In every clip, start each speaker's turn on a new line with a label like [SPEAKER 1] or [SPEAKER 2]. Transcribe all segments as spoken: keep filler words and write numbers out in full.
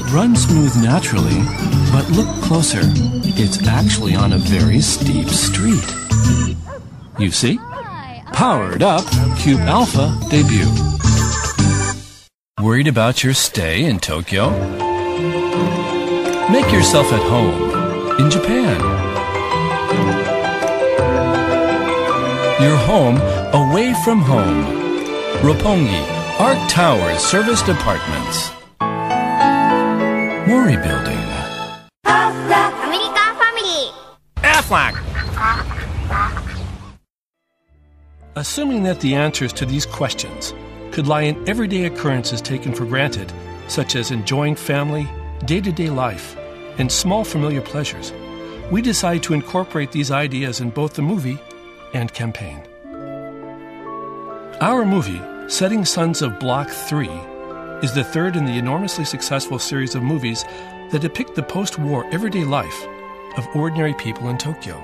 [SPEAKER 1] run smooth naturally, but look closer. It's actually on a very steep street. You see? Powered Up Cube Alpha debut. Worried about your stay in Tokyo? Make yourself at home in Japan. Your home away from home. Roppongi Arc Towers Serviced Apartments. Mori Building.
[SPEAKER 2] America Family.
[SPEAKER 1] Aflac. Assuming that the answers to these questions could lie in everyday occurrences taken for granted, such as enjoying family, day-to-day life, and small familiar pleasures, we decide to incorporate these ideas in both the movie and campaign. Our movie, Setting Sons of Block three, is the third in the enormously successful series of movies that depict the post-war everyday life of ordinary people in Tokyo.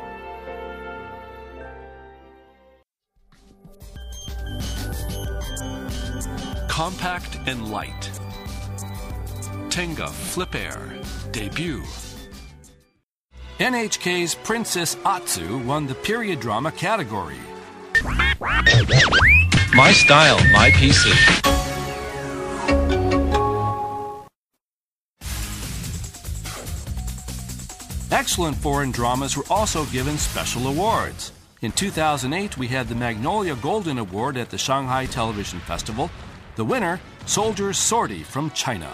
[SPEAKER 1] Compact and light. Tenga Flip Air debut. N H K's Princess Atsu won the period drama category. My Style, My P C. Excellent foreign dramas were also given special awards. In two thousand eight, we had the Magnolia Golden Award at the Shanghai Television Festival. The winner, Soldier's Sortie from China.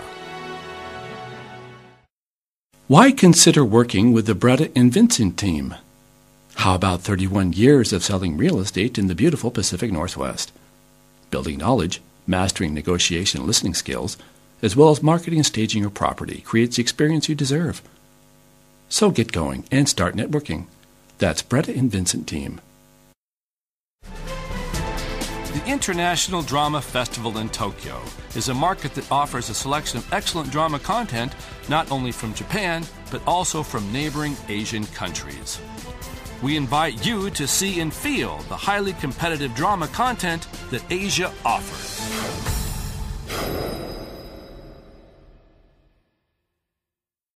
[SPEAKER 1] Why consider working with the Bretta and Vincent team? How about thirty-one years of selling real estate in the beautiful Pacific Northwest? Building knowledge, mastering negotiation and listening skills, as well as marketing and staging your property creates the experience you deserve. So get going and start networking. That's Bretta and Vincent team. The International Drama Festival in Tokyo is a market that offers a selection of excellent drama content not only from Japan, but also from neighboring Asian countries. We invite you to see and feel the highly competitive drama content that Asia offers.